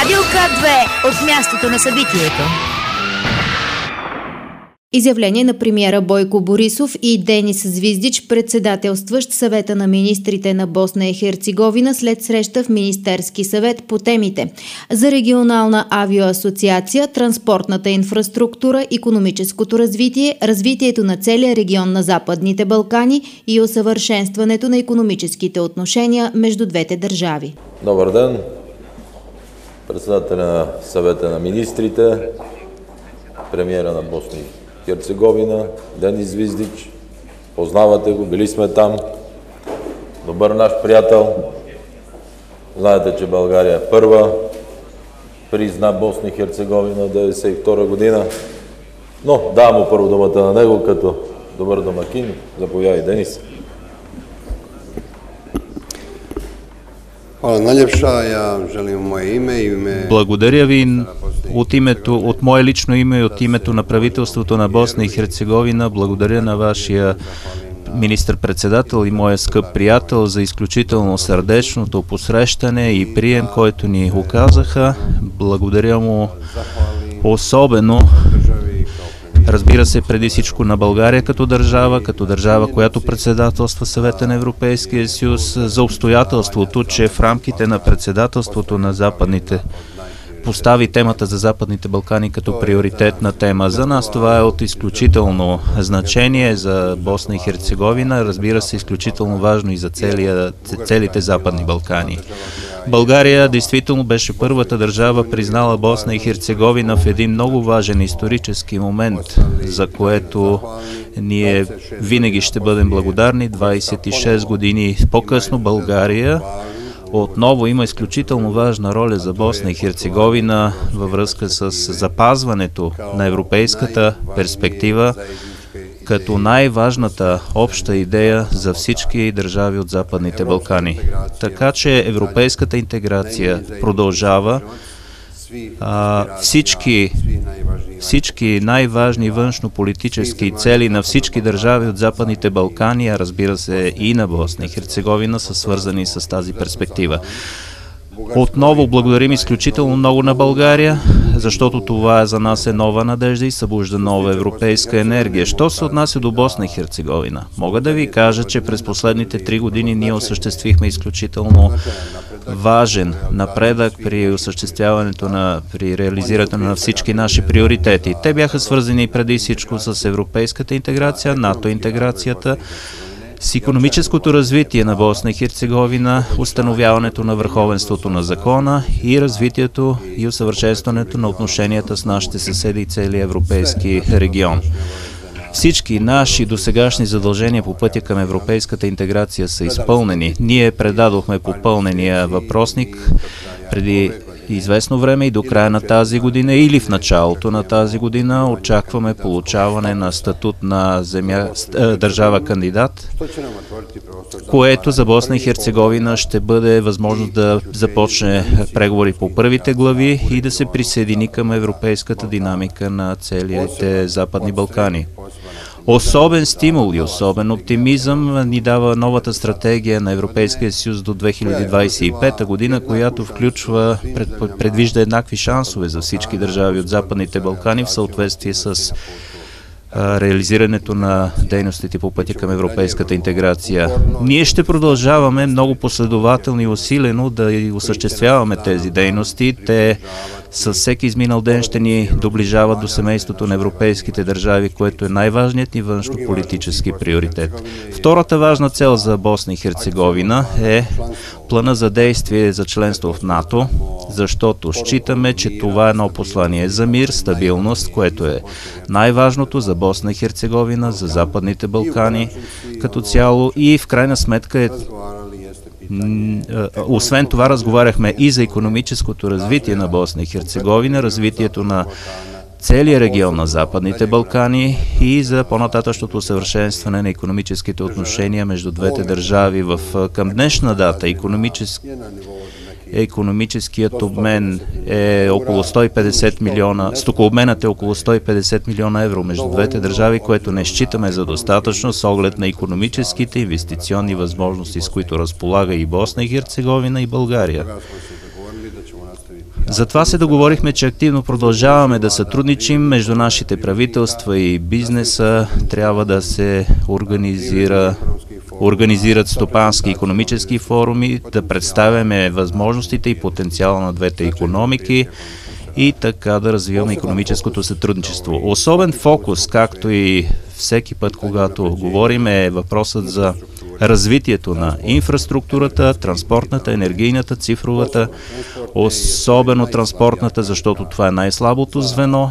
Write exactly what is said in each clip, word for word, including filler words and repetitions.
Радио К две от мястото на събитието. Изявление на премиера Бойко Борисов и Денис Звиздич, председателстващ Съвета на министрите на Босна и Херцеговина след среща в Министерски съвет по темите за регионална авиоасоциация, транспортната инфраструктура, икономическото развитие, развитието на целия регион на Западните Балкани и усъвършенстването на икономическите отношения между двете държави. Добър ден! Председателя на Съвета на министрите, премиера на Босна и Херцеговина, Денис Звиздич. Познавате го, били сме там. Добър наш приятел. Знаете, че България е първа. Призна Босна и Херцеговина деветдесет и втора година. Но давам му първо думата на него като добър домакин. Заповядай, Денис. Благодаря ви от името, от мое лично име и от името на правителството на Босна и Херцеговина. Благодаря на вашия министър-председател и моя скъп приятел за изключително сърдечното посрещане и прием, който ни оказаха. Благодаря му особено, разбира се, преди всичко на България като държава, като държава, която председателства Съвета на Европейския съюз, за обстоятелството, че в рамките на председателството на Западните постави темата за Западните Балкани като приоритетна тема. За нас това е от изключително значение за Босна и Херцеговина, разбира се, изключително важно и за целия, целите Западни Балкани. България действително беше първата държава, признала Босна и Херцеговина в един много важен исторически момент, за което ние винаги ще бъдем благодарни. двадесет и шест години по-късно България отново има изключително важна роля за Босна и Херцеговина във връзка с запазването на европейската перспектива като най-важната обща идея за всички държави от Западните Балкани. Така че европейската интеграция продължава. А, всички, всички най-важни външно-политически цели на всички държави от Западните Балкани, а разбира се и на Босна и Херцеговина, са свързани с тази перспектива. Отново благодарим изключително много на България, защото това за нас е нова надежда и събужда нова европейска енергия. Що се отнася до Босна и Херцеговина? Мога да ви кажа, че през последните три години ние осъществихме изключително важен напредък при осъществяването на, при реализирането на всички наши приоритети. Те бяха свързани преди всичко с европейската интеграция, НАТО интеграцията, с икономическото развитие на Босна и Херцеговина, установяването на върховенството на закона и развитието и усъвършенстването на отношенията с нашите съседи и целия европейски регион. Всички наши досегашни задължения по пътя към европейската интеграция са изпълнени. Ние предадохме попълнения въпросник преди известно време и до края на тази година или в началото на тази година очакваме получаване на статут на земя, държава кандидат, което за Босна и Херцеговина ще бъде възможност да започне преговори по първите глави и да се присъедини към европейската динамика на целите Западни Балкани. Особен стимул и особен оптимизъм ни дава новата стратегия на Европейския съюз до две хиляди двадесет и пета година, която включва, пред, предвижда еднакви шансове за всички държави от Западните Балкани в съответствие с а, реализирането на дейностите по пътя към европейската интеграция. Ние ще продължаваме много последователно и усилено да осъществяваме тези дейности. Те с всеки изминал ден ще ни доближават до семейството на европейските държави, което е най-важният ни външно-политически приоритет. Втората важна цел за Босна и Херцеговина е плана за действие за членство в НАТО, защото считаме, че това е едно послание за мир, стабилност, което е най-важното за Босна и Херцеговина, за Западните Балкани като цяло и в крайна сметка е освен това, разговаряхме и за икономическото развитие на Босна и Херцеговина, развитието на целия регион на Западните Балкани и за по-нататъчното усъвършенстване на икономическите отношения между двете държави. В, към днешна дата икономически Икономическият обмен е около сто и петдесет милиона, стокообменът е около сто и петдесет милиона евро между двете държави, което не считаме за достатъчно с оглед на икономическите инвестиционни възможности, с които разполага и Босна и Херцеговина и България. Затова се договорихме, че активно продължаваме да сътрудничим между нашите правителства и бизнеса. Трябва да се организира, организират стопански и икономически форуми, да представяме възможностите и потенциала на двете икономики и така да развиваме икономическото сътрудничество. Особен фокус, както и всеки път, когато говорим, е въпросът за развитието на инфраструктурата, транспортната, енергийната, цифровата, особено транспортната, защото това е най-слабото звено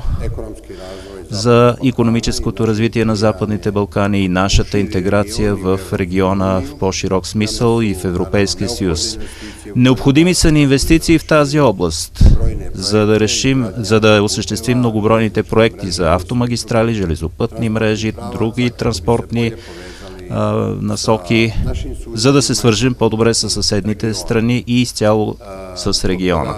за икономическото развитие на Западните Балкани и нашата интеграция в региона в по-широк смисъл и в Европейския съюз. Необходими са ни инвестиции в тази област, за да решим, за да осъществим многобройните проекти за автомагистрали, железопътни мрежи, други транспортни а, насоки, за да се свържим по-добре с съседните страни и изцяло с региона.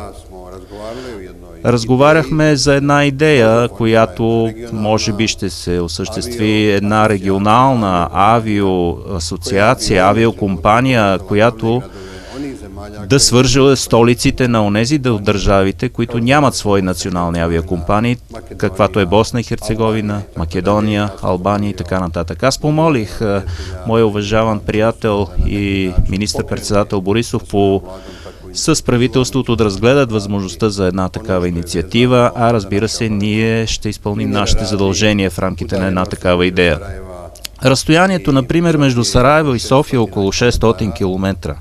Разговаряхме за една идея, която може би ще се осъществи, една регионална авиоасоциация, авиокомпания, която да свърже столиците на онези държавите, които нямат свои национални авиакомпании, каквато е Босна и Херцеговина, Македония, Албания и така нататък. Аз помолих моя уважаван приятел и министър-председател Борисов по с правителството да разгледат възможността за една такава инициатива, а разбира се, ние ще изпълним нашите задължения в рамките на една такава идея. Разстоянието, например, между Сараево и София е около шестстотин километра.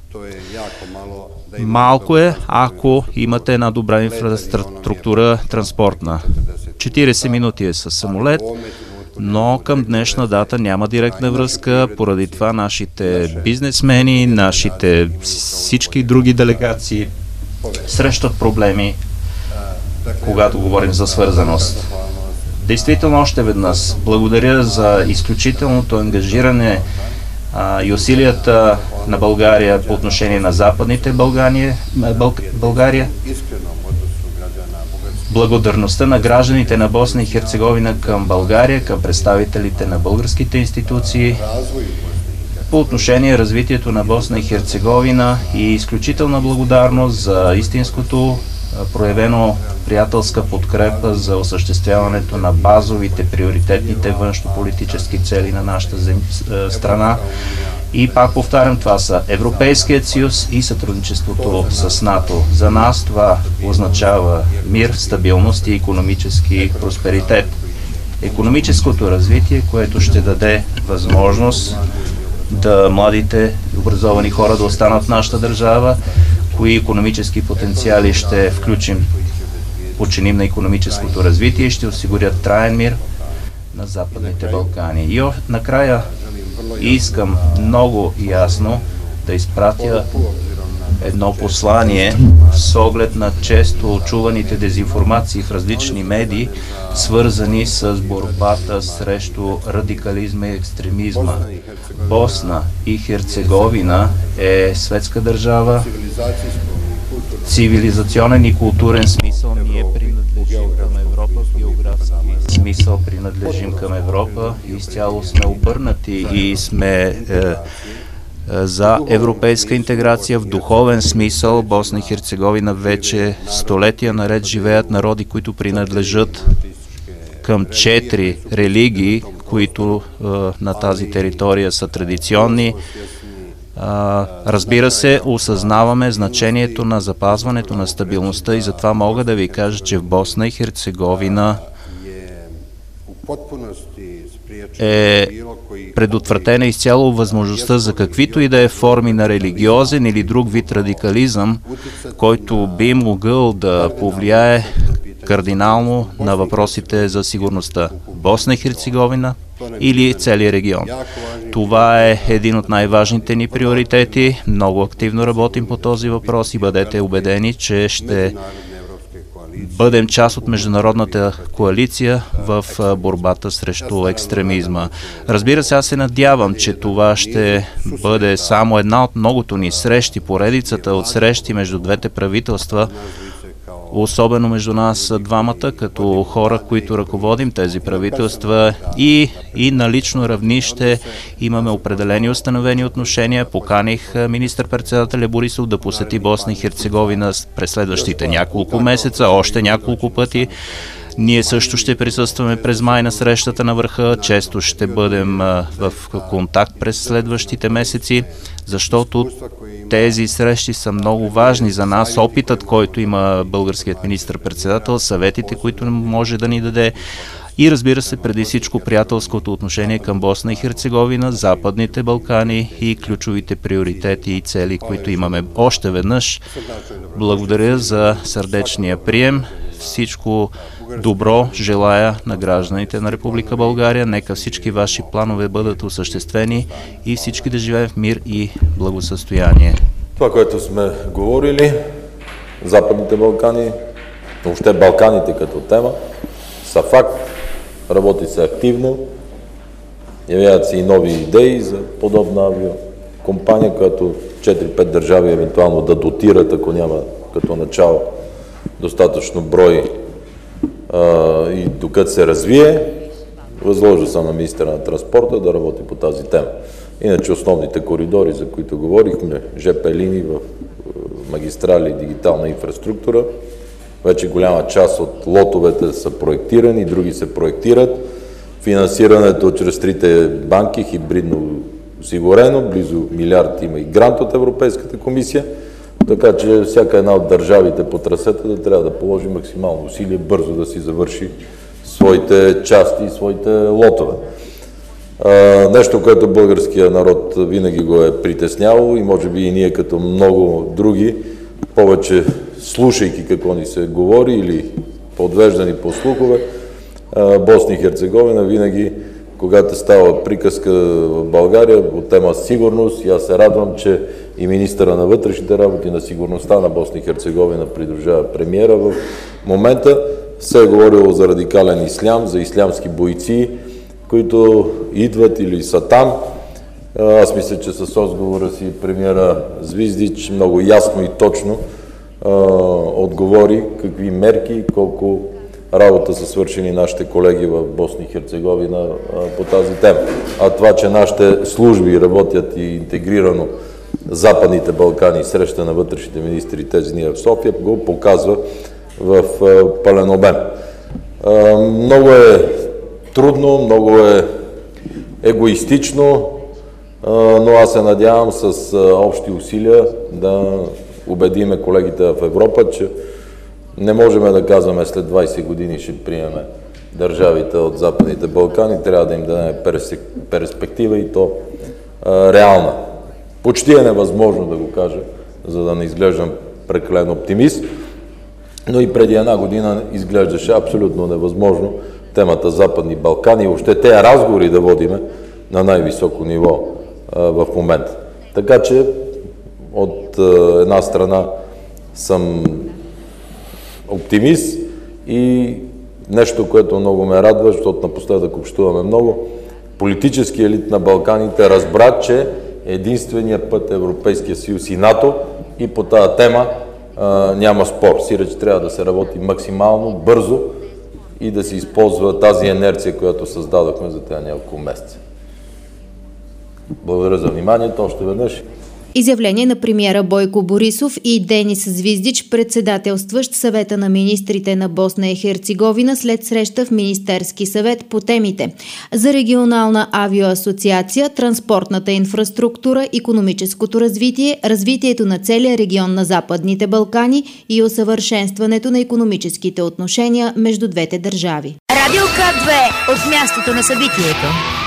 Малко е, ако имате една добра инфраструктура транспортна. четирийсет минути е със самолет, но към днешна дата няма директна връзка, поради това нашите бизнесмени, нашите всички други делегации срещат проблеми, когато говорим за свързаност. Действително, още веднъж благодаря за изключителното ангажиране а, и усилията на България по отношение на Западните Балкани, Бълг... България. Благодарността на гражданите на Босна и Херцеговина към България, към представителите на българските институции по отношение развитието на Босна и Херцеговина и изключителна благодарност за истинското проявено приятелска подкрепа за осъществяването на базовите, приоритетните външнополитически цели на нашата зем... страна. И пак повтарям, това са Европейският съюз и сътрудничеството с НАТО. За нас това означава мир, стабилност и икономически просперитет. Икономическото развитие, което ще даде възможност да младите образовани хора да останат в нашата държава, кои икономически потенциали ще включим, починим на икономическото развитие и ще осигурят траен мир на Западните Балкани. И накрая искам много ясно да изпратя едно послание с оглед на често чуваните дезинформации в различни медии, свързани с борбата срещу радикализма и екстремизма. Босна и Херцеговина е светска държава, цивилизационен и културен смисъл. Ние принадлежим към Европа, в географски смисъл принадлежим към Европа. Изцяло сме обърнати и сме е, е, за европейска интеграция в духовен смисъл. Босна и Херцеговина вече столетия наред живеят народи, които принадлежат към четири религии, които е, на тази територия са традиционни. Uh, разбира се, осъзнаваме значението на запазването на стабилността и затова мога да ви кажа, че в Босна и Херцеговина е предотвратена изцяло възможността за каквито и да е форми на религиозен или друг вид радикализъм, който би могъл да повлияе кардинално на въпросите за сигурността. Босна и Херцеговина или целият регион. Това е един от най-важните ни приоритети. Много активно работим по този въпрос и бъдете убедени, че ще бъдем част от международната коалиция в борбата срещу екстремизма. Разбира се, аз се надявам, че това ще бъде само една от многото ни срещи, поредицата от срещи между двете правителства, особено между нас двамата, като хора, които ръководим тези правителства, и, и на лично равнище имаме определени установени отношения. Поканих министър-председателя Борисов да посети Босна и Херцеговина през следващите няколко месеца, още няколко пъти. Ние също ще присъстваме през май на срещата на върха, често ще бъдем в контакт през следващите месеци, защото тези срещи са много важни за нас. Опитът, който има българският министър-председател, съветите, които може да ни даде, и разбира се, преди всичко приятелското отношение към Босна и Херцеговина, Западните Балкани и ключовите приоритети и цели, които имаме. Още веднъж благодаря за сърдечния прием. Всичко добро желая на гражданите на Република България. Нека всички ваши планове бъдат осъществени и всички да живеем в мир и благосъстояние. Това, което сме говорили, Западните Балкани, въобще Балканите като тема, са факт. Работи се активно. Явяват се и нови идеи за подобна авиокомпания, която четири-пет държави евентуално да дотират, ако няма като начало достатъчно брой а, и докато се развие. Възложа съм на министъра на транспорта да работи по тази тема. Иначе основните коридори, за които говорихме, ЖП линии в магистрали и дигитална инфраструктура, вече голяма част от лотовете са проектирани, други се проектират. Финансирането чрез трите банки хибридно осигурено, близо милиард има и грант от Европейската комисия, така че всяка една от държавите по трасета да трябва да положи максимално усилие бързо да си завърши своите части и своите лотове. А, нещо, което българския народ винаги го е притеснявало и може би и ние като много други, повече слушайки какво ни се говори или подвеждани по слухове, Босна и Херцеговина винаги, когато става приказка в България по тема сигурност, и аз се радвам, че и министъра на вътрешните работи на сигурността на Босна и Херцеговина придружава премиера в момента, се е говорило за радикален ислям, за ислямски бойци, които идват или са там. Аз мисля, че с отговора си премиера Звиздич много ясно и точно а, отговори какви мерки, колко работа са свършени нашите колеги в Босна и Херцеговина а, по тази тема. А това, че нашите служби работят и интегрирано Западните Балкани, среща на вътрешните министри тези дни в София, го показва в а, пълен обем. А, много е трудно, много е егоистично, но аз се надявам с общи усилия да убедиме колегите в Европа, че не можем да казваме след двайсет години ще приеме държавите от Западните Балкани, трябва да им дадем перспектива и то а, реална. Почти е невъзможно да го кажа, за да не изглеждам прекалено оптимист, но и преди една година изглеждаше абсолютно невъзможно темата Западни Балкани и въобще тези разговори да водиме на най-високо ниво а, в момента. Така че от а, една страна съм оптимист и нещо, което много ме радва, защото напоследък общуваме много, политически елит на Балканите разбра, че единственият път Европейския съюз и НАТО и по тази тема а, няма спор. Сиреч трябва да се работи максимално бързо и да се използва тази инерция, която създадохме за тези няколко месеца. Благодаря за вниманието още веднъж. Изявление на премиера Бойко Борисов и Денис Звиздич, председателстващ Съвета на министрите на Босна и Херцеговина след среща в Министерски съвет по темите за регионална авиоасоциация, транспортната инфраструктура, икономическото развитие, развитието на целия регион на Западните Балкани и усъвършенстването на икономическите отношения между двете държави. Радио К две от мястото на събитието.